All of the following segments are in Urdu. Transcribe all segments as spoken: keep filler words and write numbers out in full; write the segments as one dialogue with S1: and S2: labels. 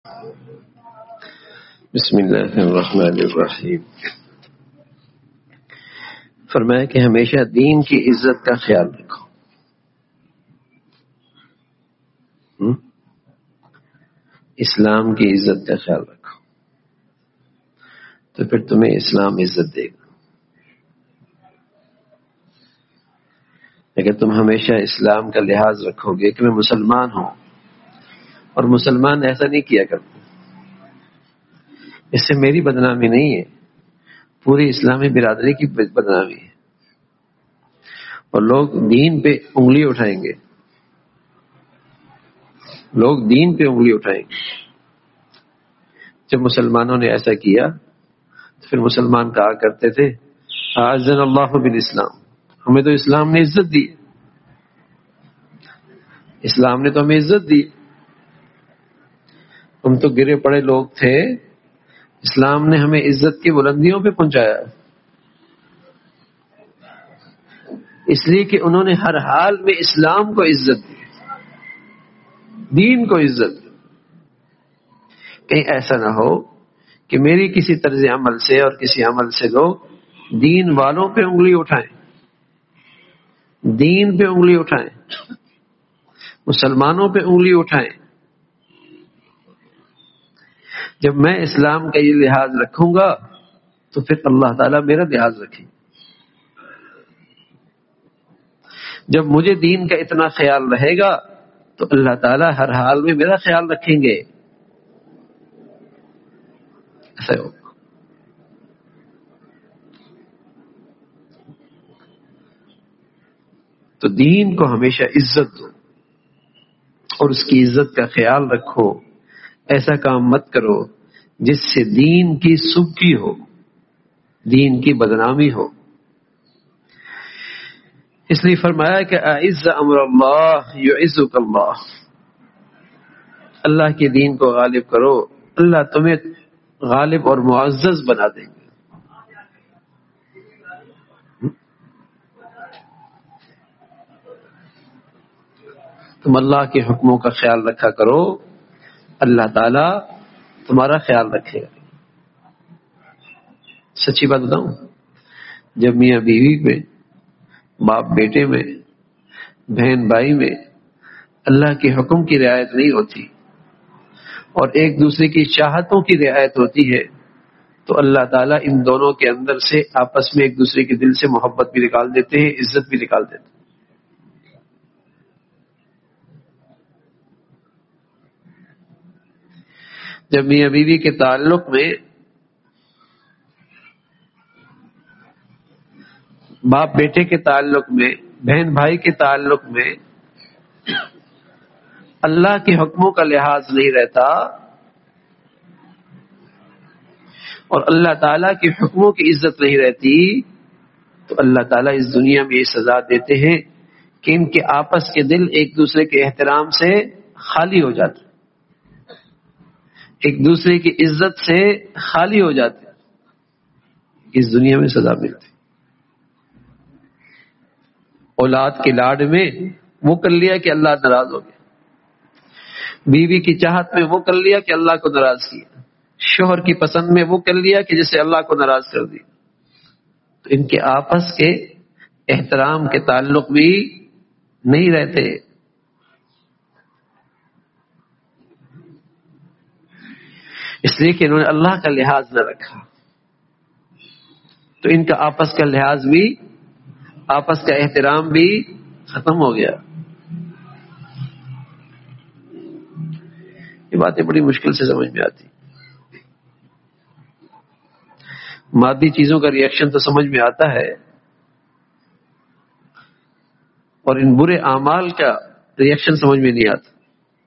S1: بسم اللہ الرحمن الرحیم. فرمایا کہ ہمیشہ دین کی عزت کا خیال رکھو. اسلام کی عزت کا خیال رکھو تو پھر تمہیں اسلام عزت دے گا. اگر تم ہمیشہ اسلام کا لحاظ رکھو گے کہ میں مسلمان ہوں، اور مسلمان ایسا نہیں کیا کرتے، اس سے میری بدنامی نہیں ہے، پوری اسلامی برادری کی بدنامی ہے، اور لوگ دین پہ انگلی اٹھائیں گے، لوگ دین پہ انگلی اٹھائیں گے. جب مسلمانوں نے ایسا کیا تو پھر مسلمان کہا کرتے تھے اعزنا اللہ بالاسلام، ہمیں تو اسلام نے عزت دی، اسلام نے تو ہمیں عزت دی، ہم تو گرے پڑے لوگ تھے، اسلام نے ہمیں عزت کی بلندیوں پہ پہنچایا. اس لیے کہ انہوں نے ہر حال میں اسلام کو عزت دی، دین کو عزت دی. کہیں ایسا نہ ہو کہ میری کسی طرز عمل سے اور کسی عمل سے لوگ دین والوں پہ انگلی اٹھائیں، دین پہ انگلی اٹھائیں، مسلمانوں پہ انگلی اٹھائیں. جب میں اسلام کا یہ لحاظ رکھوں گا تو پھر اللہ تعالیٰ میرا لحاظ رکھیں. جب مجھے دین کا اتنا خیال رہے گا تو اللہ تعالیٰ ہر حال میں میرا خیال رکھیں گے. ایسا ہوگا. تو دین کو ہمیشہ عزت دو اور اس کی عزت کا خیال رکھو. ایسا کام مت کرو جس سے دین کی سبکی ہو، دین کی بدنامی ہو. اس لیے فرمایا کہ اعز امر اللہ یعزک اللہ، اللہ کے دین کو غالب کرو، اللہ تمہیں غالب اور معزز بنا دیں گے. تم اللہ کے حکموں کا خیال رکھا کرو، اللہ تعالیٰ تمہارا خیال رکھے گا. سچی بات بتاؤں، جب میاں بیوی میں، باپ بیٹے میں، بہن بھائی میں اللہ کے حکم کی رعایت نہیں ہوتی اور ایک دوسرے کی چاہتوں کی رعایت ہوتی ہے تو اللہ تعالیٰ ان دونوں کے اندر سے آپس میں ایک دوسرے کے دل سے محبت بھی نکال دیتے ہیں، عزت بھی نکال دیتے ہیں. جب میاں بیوی کے تعلق میں، باپ بیٹے کے تعلق میں، بہن بھائی کے تعلق میں اللہ کے حکموں کا لحاظ نہیں رہتا اور اللہ تعالیٰ کے حکموں کی عزت نہیں رہتی تو اللہ تعالیٰ اس دنیا میں یہ سزا دیتے ہیں کہ ان کے آپس کے دل ایک دوسرے کے احترام سے خالی ہو جاتے، ایک دوسرے کی عزت سے خالی ہو جاتے. اس دنیا میں سزا ملتی. اولاد کے لاڈ میں وہ کر لیا کہ اللہ ناراض ہو گیا، بیوی کی چاہت میں وہ کر لیا کہ اللہ کو ناراض کیا، شوہر کی پسند میں وہ کر لیا کہ جسے اللہ کو ناراض کر دیا. تو ان کے آپس کے احترام کے تعلق بھی نہیں رہتے. اس لیے کہ انہوں نے اللہ کا لحاظ نہ رکھا تو ان کا آپس کا لحاظ بھی، آپس کا احترام بھی ختم ہو گیا. یہ باتیں بڑی مشکل سے سمجھ میں آتی. مادی چیزوں کا ریئیکشن تو سمجھ میں آتا ہے اور ان برے اعمال کا ریئیکشن سمجھ میں نہیں آتا.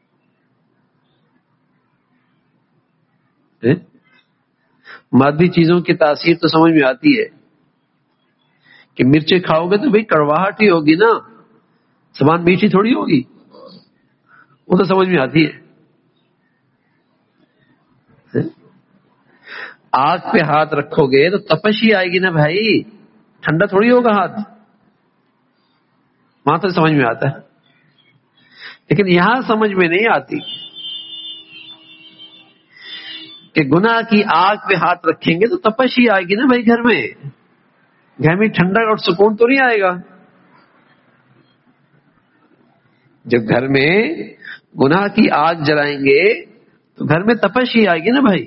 S1: مادی چیزوں کی تاثیر تو سمجھ میں آتی ہے کہ مرچیں کھاؤ گے تو بھئی کڑواہٹ ہی ہوگی نا، زبان میٹھی تھوڑی ہوگی، وہ تو سمجھ میں آتی ہے. آگ پہ ہاتھ رکھو گے تو تپش ہی آئے گی نا بھائی، ٹھنڈا تھوڑی ہوگا ہاتھ، وہاں تو سمجھ میں آتا ہے. لیکن یہاں سمجھ میں نہیں آتی. کہ گناہ کی آگ پہ ہاتھ رکھیں گے تو تپش ہی آئے گی نا بھائی. گھر میں گھر میں ٹھنڈا اور سکون تو نہیں آئے گا. جب گھر میں گناہ کی آگ جلائیں گے تو گھر میں تپش ہی آئے گی نا بھائی.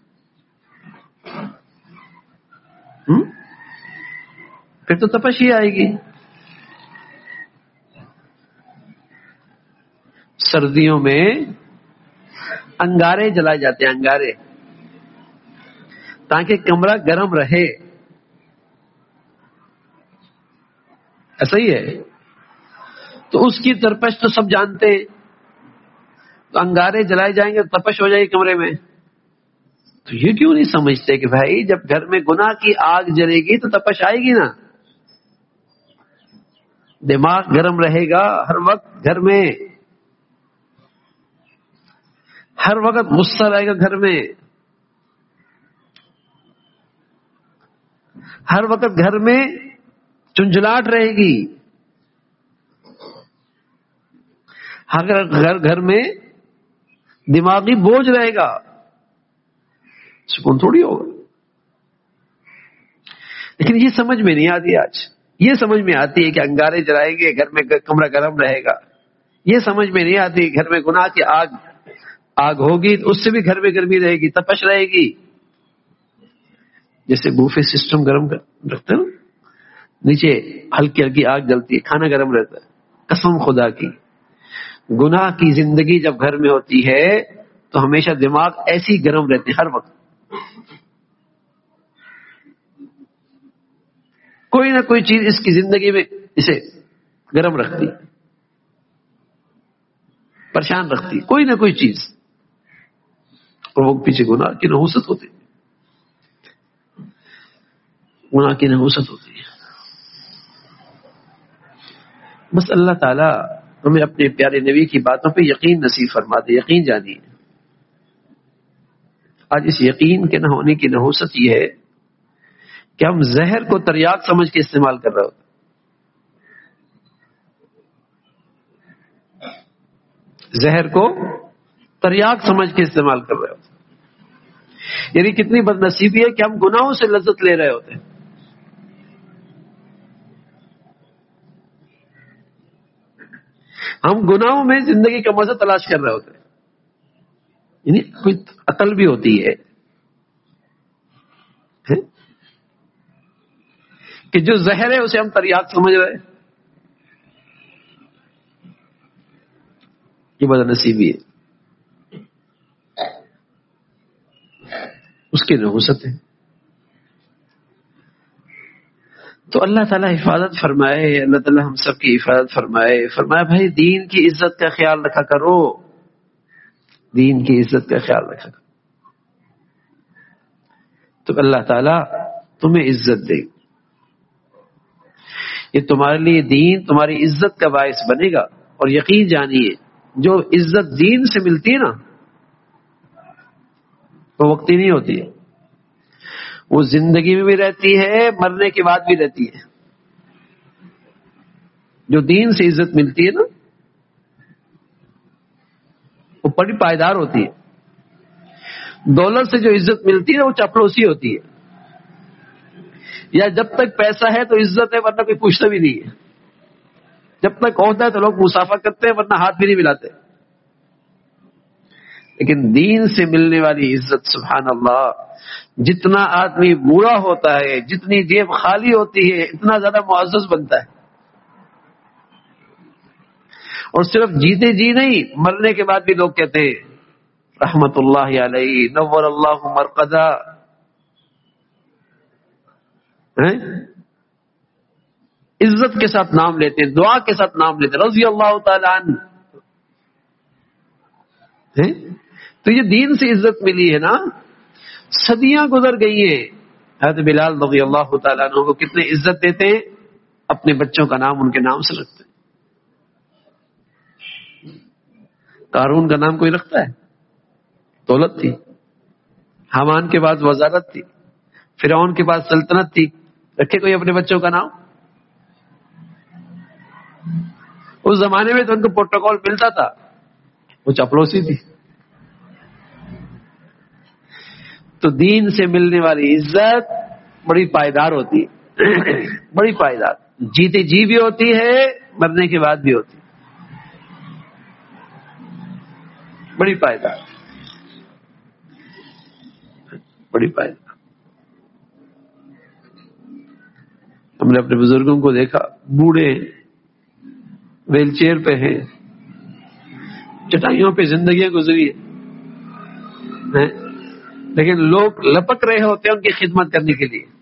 S1: ہم؟ پھر تو تپش ہی آئے گی. سردیوں میں انگارے جلائے جاتے ہیں, انگارے, تاکہ کمرہ گرم رہے. ایسا ہی ہے. تو اس کی ترپش تو سب جانتے ہیں. تو انگارے جلائے جائیں گے تپش ہو جائے گی کمرے میں. تو یہ کیوں نہیں سمجھتے کہ بھائی جب گھر میں گناہ کی آگ جلے گی تو تپش آئے گی نا. دماغ گرم رہے گا ہر وقت گھر میں, ہر وقت غصہ رہے گا گھر میں, ہر وقت گھر میں چنچلاہٹ رہے گی. ہر گھر گھر میں دماغی بوجھ رہے گا, سکون تھوڑی ہوگا. لیکن یہ سمجھ میں نہیں آتی آج. یہ سمجھ میں آتی ہے کہ انگارے جلائیں گے گھر میں کمرہ گرم رہے گا. یہ سمجھ میں نہیں آتی گھر میں گناہ کی آگ آگ ہوگی تو اس سے بھی گھر میں گرمی رہے گی, تپش رہے گی. جیسے بوفے سسٹم گرم رکھتے ہیں, نیچے ہلکی ہلکی آگ جلتی ہے, کھانا گرم رہتا ہے. قسم خدا کی گناہ کی زندگی جب گھر میں ہوتی ہے تو ہمیشہ دماغ ایسی گرم رہتے ہر وقت. کوئی نہ کوئی چیز اس کی زندگی میں اسے گرم رکھتی, پریشان رکھتی, کوئی نہ کوئی چیز. اور وہ پیچھے گناہ کی نحوست ہوتی, گناہ کی نحوست ہوتی ہے. بس اللہ تعالیٰ ہمیں اپنے پیارے نبی کی باتوں پہ یقین نصیب فرما دے. یقین جانیے, آج اس یقین کے نہ ہونے کی نحوست یہ ہے کہ ہم زہر کو تریاق سمجھ کے استعمال کر رہے ہوتے. زہر کو تریاق سمجھ کے استعمال کر رہے ہوتے. یعنی کتنی بد نصیبی ہے کہ ہم گناہوں سے لذت لے رہے ہوتے ہیں. ہم گناہوں میں زندگی کا مزہ تلاش کر رہے ہوتے ہیں. یعنی کوئی عقل بھی ہوتی ہے کہ جو زہر ہے اسے ہم تریاق سمجھ رہے ہیں. یہ بد نصیبی ہے, اس کی نحوست ہے. تو اللہ تعالیٰ حفاظت فرمائے, اللہ تعالیٰ ہم سب کی حفاظت فرمائے. فرمایا بھائی دین کی عزت کا خیال رکھا کرو, دین کی عزت کا خیال رکھا کرو, تو اللہ تعالیٰ تمہیں عزت دے. یہ تمہارے لیے دین تمہاری عزت کا باعث بنے گا. اور یقین جانیے جو عزت دین سے ملتی ہے نا وہ وقتی نہیں ہوتی ہے, وہ زندگی میں بھی رہتی ہے, مرنے کے بعد بھی رہتی ہے. جو دین سے عزت ملتی ہے نا وہ بڑی پائیدار ہوتی ہے. دولت سے جو عزت ملتی ہے وہ چپلوسی ہوتی ہے. یا جب تک پیسہ ہے تو عزت ہے, ورنہ کوئی پوچھتا بھی نہیں ہے. جب تک عہدہ ہے تو لوگ مسافہ کرتے ہیں, ورنہ ہاتھ بھی نہیں ملاتے. لیکن دین سے ملنے والی عزت سبحان اللہ, جتنا آدمی بوڑھا ہوتا ہے, جتنی جیب خالی ہوتی ہے, اتنا زیادہ معزز بنتا ہے. اور صرف جیتے جی نہیں, مرنے کے بعد بھی لوگ کہتے ہیں رحمت اللہ علیہ, نور اللہ مرقدہ. عزت کے ساتھ نام لیتے ہیں, دعا کے ساتھ نام لیتے ہیں, رضی اللہ تعالیٰ عنہ. تو یہ دین سے عزت ملی ہے نا. صدیاں گزر گئی ہیں, حضرت بلال رضی اللہ تعالیٰ عنہ کو کتنے عزت دیتے ہیں, اپنے بچوں کا نام ان کے نام سے رکھتے ہیں. قارون کا نام کوئی رکھتا ہے؟ دولت تھی. حامان کے بعد وزارت تھی. فرعون کے پاس سلطنت تھی, رکھے کوئی اپنے بچوں کا نام؟ اس زمانے میں تو ان کو پروٹوکول ملتا تھا, وہ چپلوسی تھی. تو دین سے ملنے والی عزت بڑی پائیدار ہوتی ہے، بڑی پائیدار، جیتے جی بھی ہوتی ہے، مرنے کے بعد بھی ہوتی ہے، بڑی پائیدار، بڑی پائیدار۔ ہم نے اپنے بزرگوں کو دیکھا، بوڑھے ویل چیئر پہ ہیں، چٹائیوں پہ زندگیاں گزری ہیں، لیکن لوگ لپک رہے ہوتے ہیں ان کی خدمت کرنے کے لیے،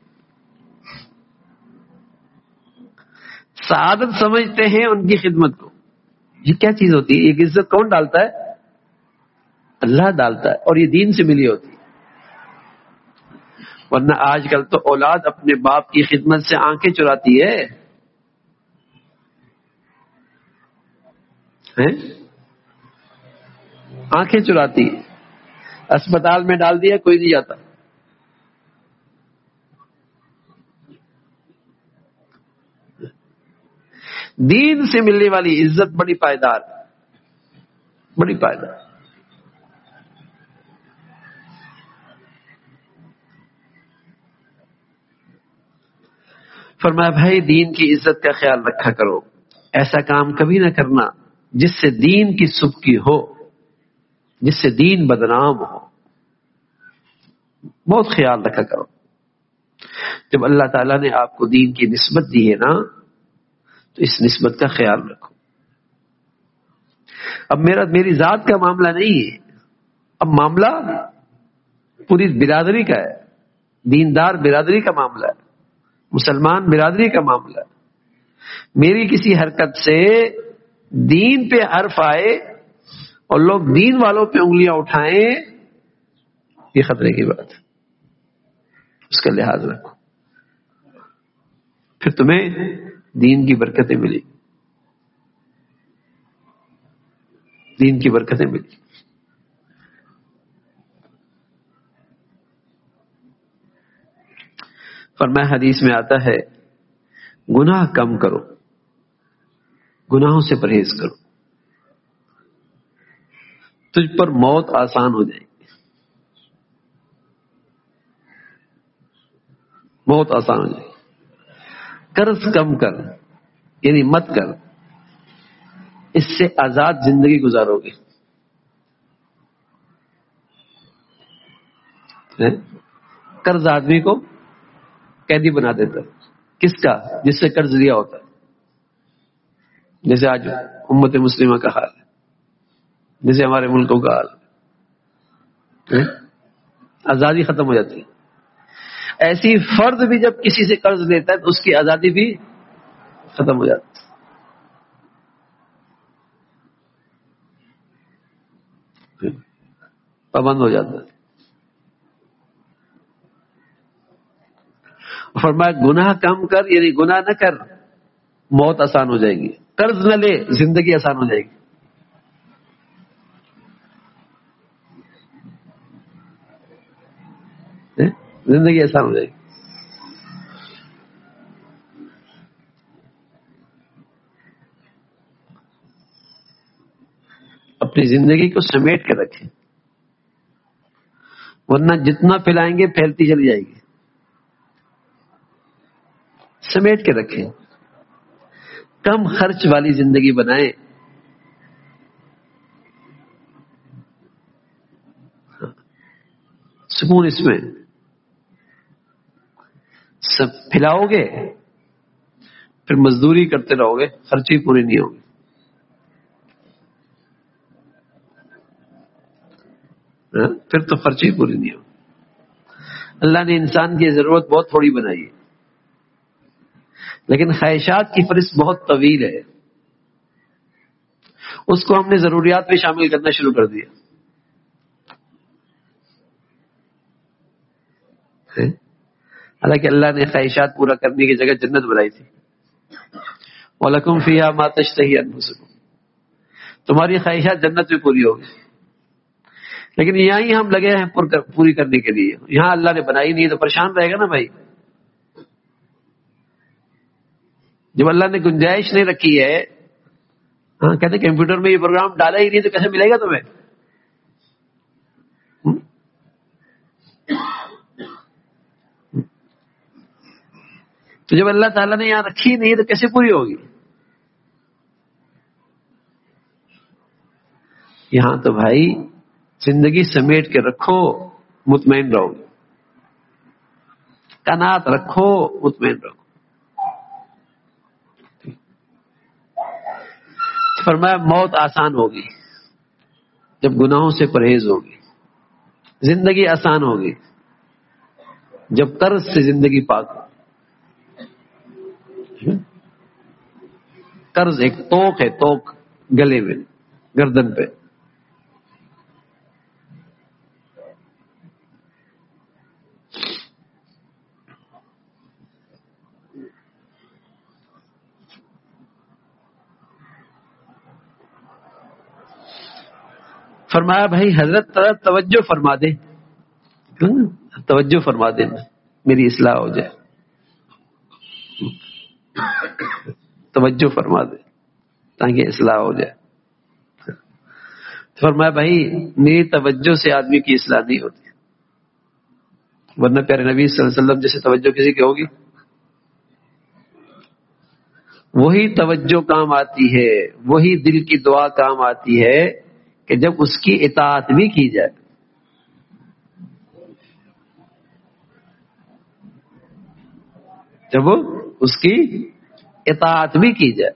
S1: سعادت سمجھتے ہیں ان کی خدمت کو۔ یہ کیا چیز ہوتی ہے؟ یہ عزت کون ڈالتا ہے؟ اللہ ڈالتا ہے، اور یہ دین سے ملی ہوتی ہے۔ ورنہ آج کل تو اولاد اپنے باپ کی خدمت سے آنکھیں چراتی ہے، آنکھیں چراتی ہے، اسپتال میں ڈال دیا کوئی نہیں جاتا۔ دین سے ملنے والی عزت بڑی پائیدار، بڑی پائیدار۔ فرمایا بھائی دین کی عزت کا خیال رکھا کرو، ایسا کام کبھی نہ کرنا جس سے دین کی سبکی ہو، جس سے دین بدنام ہو، بہت خیال رکھا کرو۔ جب اللہ تعالیٰ نے آپ کو دین کی نسبت دی ہے نا، تو اس نسبت کا خیال رکھو۔ اب میرا میری ذات کا معاملہ نہیں ہے، اب معاملہ پوری برادری کا ہے، دیندار برادری کا معاملہ ہے، مسلمان برادری کا معاملہ ہے۔ میری کسی حرکت سے دین پہ حرف آئے اور لوگ دین والوں پہ انگلیاں اٹھائیں، یہ خطرے کی بات ہے، اس کا لحاظ رکھو، پھر تمہیں دین کی برکتیں ملی، دین کی برکتیں ملی۔ فرمایا حدیث میں آتا ہے گناہ کم کرو، گناہوں سے پرہیز کرو، تجھ پر موت آسان ہو جائے گی، موت آسان ہو جائے گی۔ قرض کم کر، یعنی مت کر، اس سے آزاد زندگی گزارو گے۔ قرض آدمی کو قیدی بنا دیتا ہے، کس کا؟ جس سے قرض لیا ہوتا ہے، جیسے آج امت مسلمہ کا حال ہے، جیسے ہمارے ملکوں کا حال ہے، آزادی ختم ہو جاتی ہے۔ ایسی فرد بھی جب کسی سے قرض لیتا ہے تو اس کی آزادی بھی ختم ہو جاتی ہے، پابند ہو جاتا ہے۔ فرمایا گناہ کم کر، یعنی گناہ نہ کر، موت آسان ہو جائے گی۔ قرض نہ لے، زندگی آسان ہو جائے گی۔ زندگی آسان ہو جائے گی۔ اپنی زندگی کو سمیٹ کے رکھیں، ورنہ جتنا پھیلائیں گے پھیلتی چلی جائے گی۔ سمیٹ کے رکھیں، کم خرچ والی زندگی بنائیں۔ سکون اس میں، سب پھیلاؤ گے پھر مزدوری کرتے رہو گے، خرچی پوری نہیں ہوگی۔ پھر تو خرچی پوری نہیں ہوگی۔ اللہ نے انسان کی ضرورت بہت تھوڑی بنائی ہے، لیکن خواہشات کی فہرست بہت طویل ہے، اس کو ہم نے ضروریات میں شامل کرنا شروع کر دیا۔ حالانکہ اللہ نے خواہشات پورا کرنے کی جگہ جنت بنائی تھی۔ وَلَكُمْ فِيهَا مَا تَشْتَهِي أَنفُسُكُمْ، تمہاری خواہشات جنت میں پوری ہوگی، لیکن یہاں ہی ہم لگے ہیں پوری کرنے کے لیے، یہاں اللہ نے بنائی نہیں تو پریشان رہے گا نا بھائی۔ جب اللہ نے گنجائش نہیں رکھی ہے، ہاں کہتے کمپیوٹر میں یہ پروگرام ڈالا ہی نہیں تو کیسے ملے گا تمہیں؟ تو جب اللہ تعالیٰ نے یہاں رکھی نہیں تو کیسے پوری ہوگی؟ یہاں تو بھائی زندگی سمیٹ کے رکھو، مطمئن رہو، قناعت رکھو، مطمئن رہو۔ فرمایا موت آسان ہوگی جب گناہوں سے پرہیز ہوگی، زندگی آسان ہوگی جب قرض سے زندگی پاک ہو۔ قرض ایک توق ہے، توق گلے میں، گردن پہ۔ فرمایا بھائی حضرت توجہ فرما دے، توجہ فرما دے، میری اصلاح ہو جائے، توجہ فرما دے تاکہ اصلاح ہو جائے۔ فرمایا بھائی میری توجہ سے آدمی کی اصلاح نہیں ہوتی، ورنہ پیارے نبی صلی اللہ علیہ وسلم جیسے توجہ کسی کی ہوگی، وہی توجہ کام آتی ہے، وہی دل کی دعا کام آتی ہے کہ جب اس کی اطاعت بھی کی جائے۔ جب اس کی اطاعت بھی کی جائے،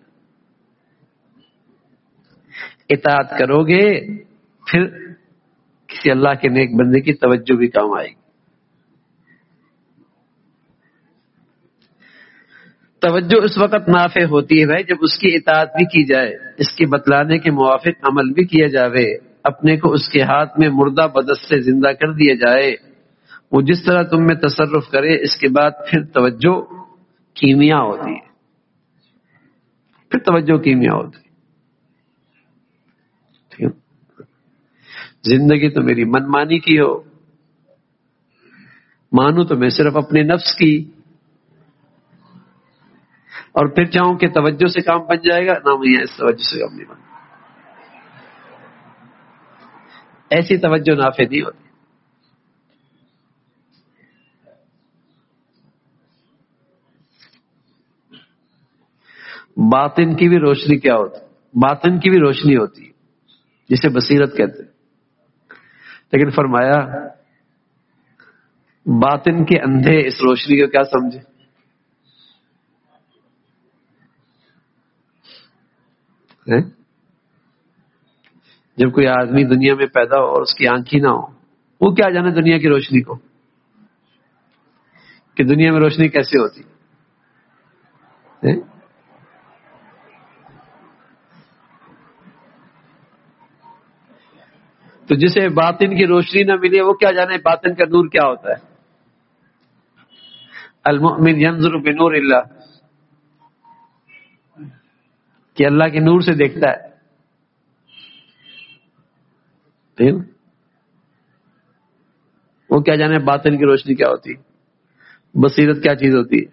S1: اطاعت کرو گے پھر کسی اللہ کے نیک بندے کی توجہ بھی کام آئے گی۔ توجہ اس وقت نافع ہوتی ہے بھائی جب اس کی اطاعت بھی کی جائے، اس کے بتلانے کے موافق عمل بھی کیا جاوے، اپنے کو اس کے ہاتھ میں مردہ بدست سے زندہ کر دیا جائے، وہ جس طرح تم میں تصرف کرے، اس کے بعد پھر توجہ کیمیا ہوتی ہے، پھر توجہ کیمیا ہوتی ہے۔ زندگی تو میری منمانی کی ہو، مانوں تو میں صرف اپنے نفس کی، اور پھر چاہوں کہ توجہ سے کام بن جائے گا، نہ میں اس توجہ سے کام نہیں بن، ایسی توجہ نافع نہیں ہوتی۔ باطن کی بھی روشنی کیا ہوتی؟ باطن کی بھی روشنی ہوتی ہے جسے بصیرت کہتے ہیں، لیکن فرمایا باطن کے اندھے اس روشنی کو کیا سمجھے؟ جب کوئی آدمی دنیا میں پیدا ہو اور اس کی آنکھ ہی نہ ہو، وہ کیا جانے دنیا کی روشنی کو کہ دنیا میں روشنی کیسے ہوتی ہے؟ تو جسے باطن کی روشنی نہ ملے وہ کیا جانے باطن کا نور کیا ہوتا ہے؟ المؤمن ينظر بنور اللہ، کہ اللہ کے نور سے دیکھتا ہے۔ وہ کیا جانے باطن کی روشنی کیا ہوتی، بصیرت کیا چیز ہوتی ہے؟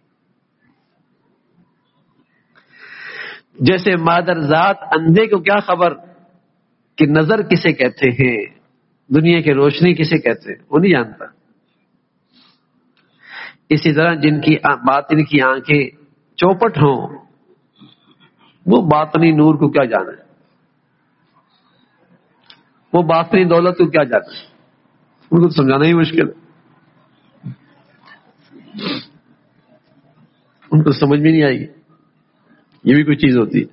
S1: جیسے مادر ذات اندھے کو کیا خبر کہ نظر کسے کہتے ہیں، دنیا کی روشنی کسے کہتے ہیں، وہ نہیں جانتا۔ اسی طرح جن کی باطن کی آنکھیں چوپٹ ہوں وہ باطنی نور کو کیا جانا ہے، وہ باطنی دولت کو کیا جانا ہے، ان کو سمجھانا ہی مشکل ہے، ان کو سمجھ میں نہیں آئے گی یہ بھی کوئی چیز ہوتی ہے۔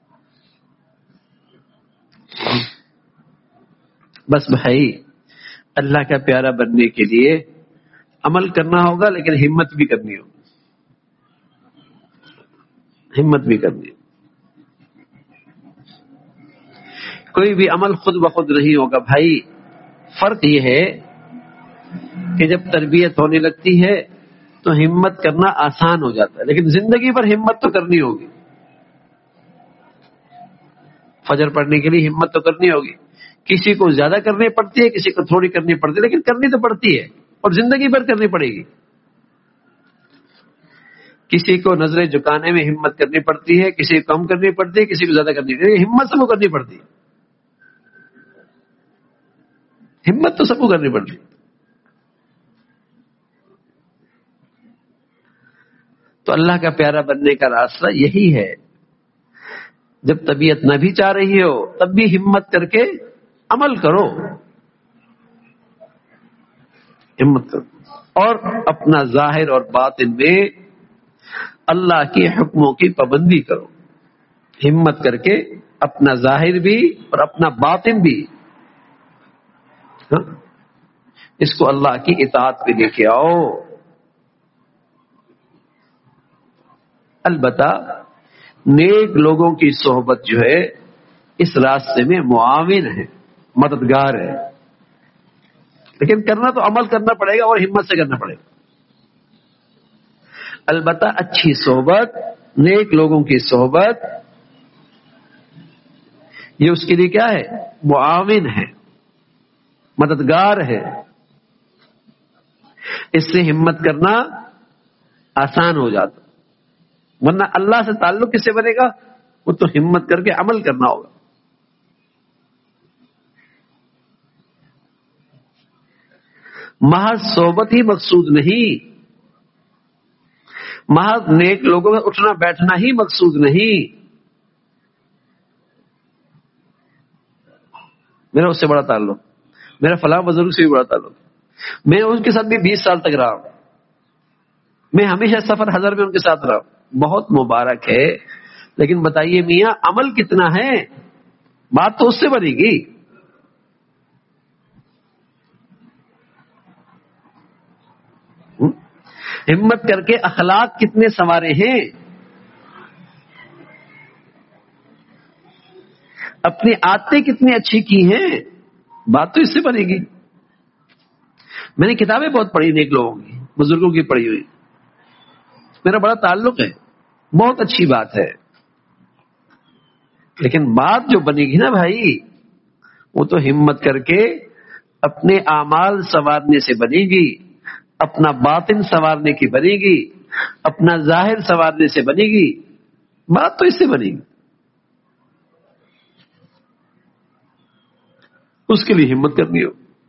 S1: بس بھائی اللہ کا پیارا بننے کے لیے عمل کرنا ہوگا، لیکن ہمت بھی کرنی ہوگی، ہمت بھی کرنی ہوگی۔ کوئی بھی عمل خود بخود نہیں ہوگا بھائی، فرق یہ ہے کہ جب تربیت ہونے لگتی ہے تو ہمت کرنا آسان ہو جاتا ہے، لیکن زندگی پر ہمت تو کرنی ہوگی۔ فجر پڑھنے کے لیے ہمت تو کرنی ہوگی، کسی کو زیادہ کرنی پڑتی ہے، کسی کو تھوڑی کرنی پڑتی ہے، لیکن کرنی تو پڑتی ہے، اور زندگی بھر کرنی پڑے گی۔ کسی کو نظریں جھکانے میں ہمت کرنی پڑتی ہے، کسی کو کم کرنی پڑتی ہے، کسی کو زیادہ کرنی پڑتی ہے، ہمت سب کو کرنی پڑتی ہے، ہمت تو سب کو کرنی پڑتی ہے۔ تو اللہ کا پیارا بننے کا راستہ یہی ہے، جب طبیعت نہ بھی چاہ رہی ہو تب بھی ہمت کر کے عمل کرو، ہمت کرو، اور اپنا ظاہر اور باطن میں اللہ کے حکموں کی پابندی کرو، ہمت کر کے اپنا ظاہر بھی اور اپنا باطن بھی، ہاں اس کو اللہ کی اطاعت پہ لے کے آؤ۔ البتہ نیک لوگوں کی صحبت جو ہے اس راستے میں معاون ہے، مددگار ہے، لیکن کرنا تو عمل کرنا پڑے گا اور ہمت سے کرنا پڑے گا۔ البتہ اچھی صحبت، نیک لوگوں کی صحبت، یہ اس کے لیے کیا ہے؟ معاون ہے، مددگار ہے، اس سے ہمت کرنا آسان ہو جاتا، ورنہ اللہ سے تعلق کس سے بنے گا؟ وہ تو ہمت کر کے عمل کرنا ہوگا۔ محض صحبت ہی مقصود نہیں، محض نیک لوگوں میں اٹھنا بیٹھنا ہی مقصود نہیں، میرا اس سے بڑا تعلق، میرا فلاں بزرگ سے بھی بڑا تعلق، میں ان کے ساتھ بھی بیس سال تک رہا ہوں، میں ہمیشہ سفر حضر میں ان کے ساتھ رہا ہوں، بہت مبارک ہے، لیکن بتائیے میاں عمل کتنا ہے؟ بات تو اس سے بنے گی۔ ہمت کر کے اخلاق کتنے سنوارے ہیں، اپنی عادتیں کتنی اچھی کی ہیں، بات تو اس سے بنے گی۔ میں نے کتابیں بہت پڑھی نیک لوگوں کی، بزرگوں کی پڑھی ہوئی، میرا بڑا تعلق ہے، بہت اچھی بات ہے، لیکن بات جو بنے گی نا بھائی، وہ تو ہمت کر کے اپنے اعمال سنوارنے سے بنے گی، اپنا باطن سنوارنے کی بنے گی، اپنا ظاہر سنوارنے سے بنے گی، بات تو اس سے بنے گی۔ اس کے لیے ہمت کرنی ہو۔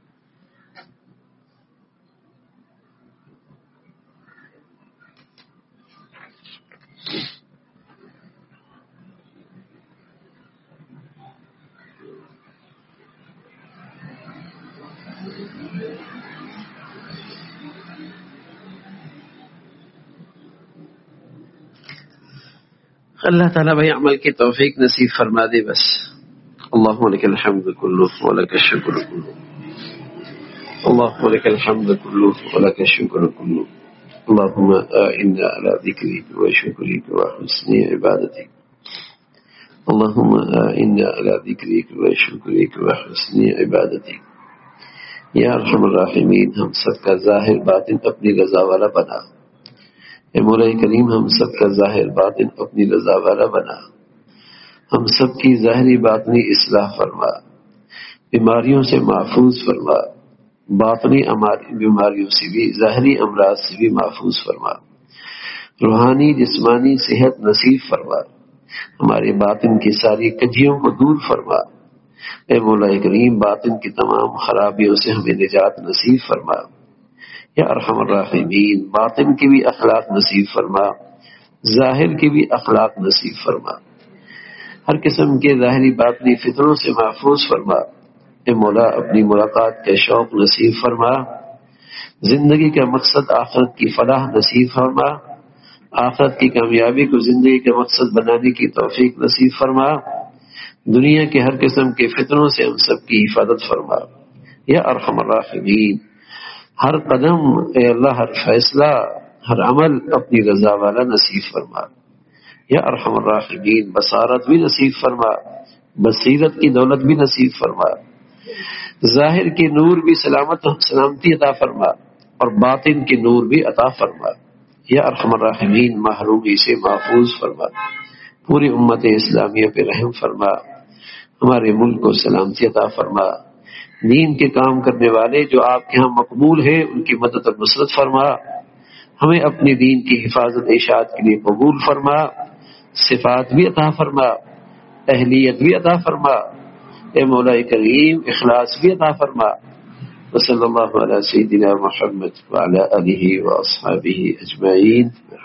S1: اللہ تعالیٰ بھائی عمل کی توفیق نصیب فرما دے بس۔ اللہم لک الحمد کلہ ولک الشکر کلہ، اللہم لک الحمد کلہ ولک الشکر کلہ، اللہم اعنا علی ذکرک وشکرک وحسن عبادتک، اللہم اعنا علی ذکرک وشکرک وحسن عبادتک۔ یا ارحم الراحمین، ہم سب کا ظاہر باطن اپنی رضا والا بنا، اے مولا کریم ہم سب کا ظاہر باطن اپنی رضا والا بنا، ہم سب کی ظاہری باطنی اصلاح فرما، بیماریوں سے محفوظ فرما، باطنی بیماریوں سے بھی، ظاہری امراض سے بھی محفوظ فرما، روحانی جسمانی صحت نصیب فرما، ہمارے باطن کی ساری کجیوں کو دور فرما، اے مولا کریم باطن کی تمام خرابیوں سے ہمیں نجات نصیب فرما۔ یا ارحم الراحمین باطن کی بھی اخلاق نصیب فرما، ظاہر کی بھی اخلاق نصیب فرما، ہر قسم کے ظاہری باطنی فتنوں سے محفوظ فرما، اے مولا اپنی ملاقات کا شوق نصیب فرما، زندگی کا مقصد آخرت کی فلاح نصیب فرما، آخرت کی کامیابی کو زندگی کا مقصد بنانے کی توفیق نصیب فرما، دنیا کے ہر قسم کے فتنوں سے ہم سب کی حفاظت فرما۔ یا ارحم الراحمین ہر قدم اے اللہ، ہر فیصلہ، ہر عمل اپنی رضا والا نصیب فرما۔ یا ارحم الراحمین بصارت بھی نصیب فرما، بصیرت کی دولت بھی نصیب فرما، ظاہر کے نور بھی سلامت سلامتی عطا فرما، اور باطن کے نور بھی عطا فرما۔ یا ارحم الراحمین محرومی سے محفوظ فرما، پوری امت اسلامیہ پہ رحم فرما، ہمارے ملک کو سلامتی عطا فرما، دین کے کام کرنے والے جو آپ کے ہاں مقبول ہیں ان کی مدد اور نصرت فرما، ہمیں اپنے دین کی حفاظت اشاعت کے لیے قبول فرما، صفات بھی عطا فرما، اہلیت بھی عطا فرما، اے مولا کریم اخلاص بھی عطا فرما۔ وصلی اللہ علی سیدنا محمد وعلی آلہ واصحابہ اجمعین۔